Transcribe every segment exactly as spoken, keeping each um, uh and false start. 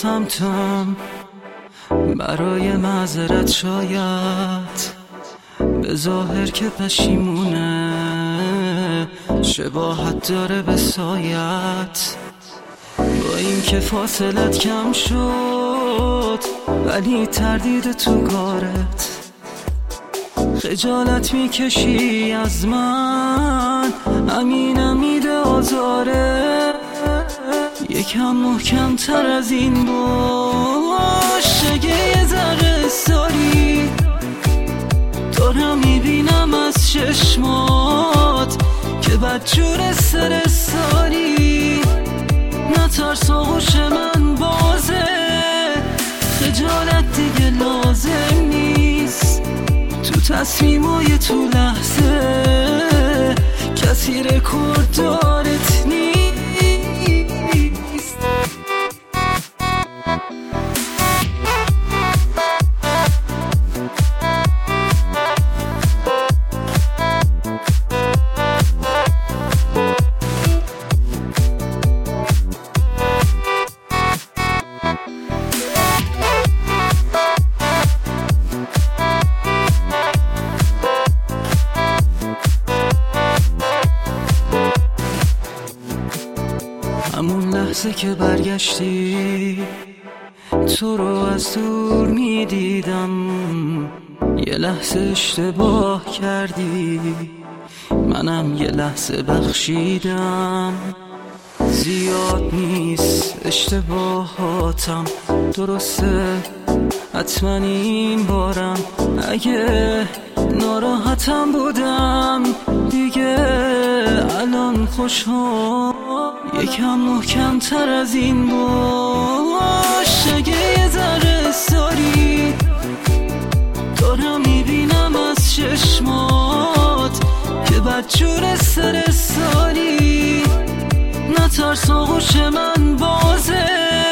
سمتم برای معذرت، شاید به ظاهر که پشیمونه، شباهت داره به سایت. با این که فاصلت کم شد ولی تردید تو کارت، خجالت میکشی از من، همینم میده آزاره. یکم محکم تر از این باش، اگه یه ذره ساری دارم میبینم از چشمات که بدجور سر ساری. نترس آغوش من بازه، خجالت دیگه لازم نیست. تو تصمیمای تو لحظه کسی رکورد دارت نیست. همون لحظه که برگشتی تو رو از دور میدیدم، یه لحظه اشتباه کردی، منم یه لحظه بخشیدم. زیاد نیست اشتباهاتم، درسته حتما این بارم اگه ناراحتم بودم دیگه الان خوشحال. یکم محکم تر از این باش، اگه یه ذره ساری دارم میبینم از چشمات که بدجور سر ساری. نترس آغوش من بازه،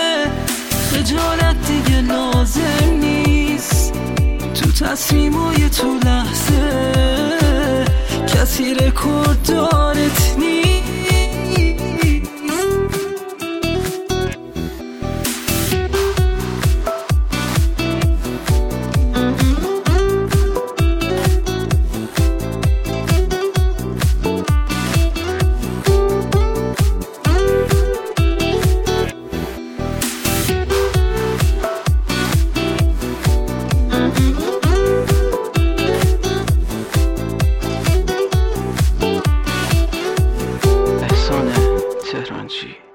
خجالت دیگه لازم نیست. تو تصمیمای تو لحظه کسی رکورد دارت نیست. تهرانچی